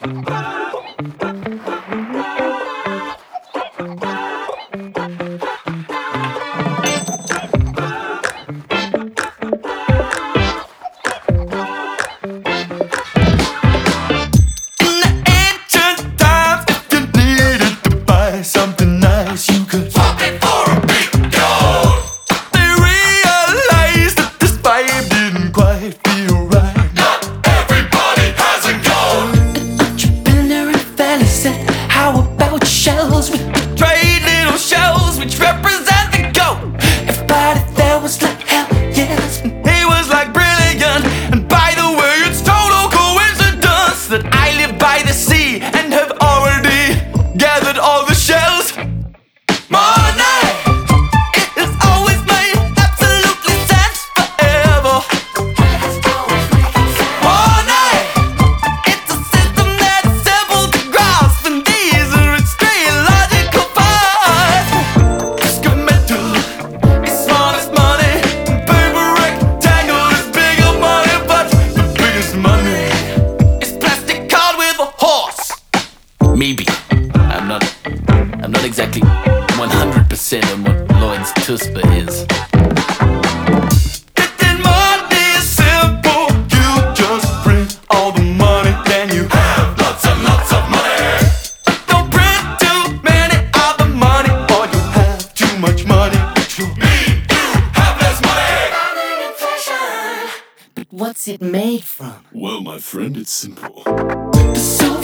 Something nice you could Pop it for a big gold. They realized that this vibe didn't quite feel right. Not everybody has a goal. Entrepreneur and fella said, how about shells with Trade little shells which represent the goat. everybody there was like, hell yes. He was like brilliant. And by the way, it's total coincidence that I live by the sea and have already gathered all the shells. Money, it has always made absolutely sense forever. Money, it's a system that's simple to grasp, and these are its three logical parts. Disco metal is smallest money, and paper rectangle is bigger money, but the biggest money is plastic card with a horse. Maybe. I'm not exactly 100% on what Lloyd's TUSPA is. Getting money is simple. You just print all the money, then you have Lots and lots of money. don't print too many of the money, or you have too much money. But you Have less money. But what's it made from? Well, my friend, it's simple. The silver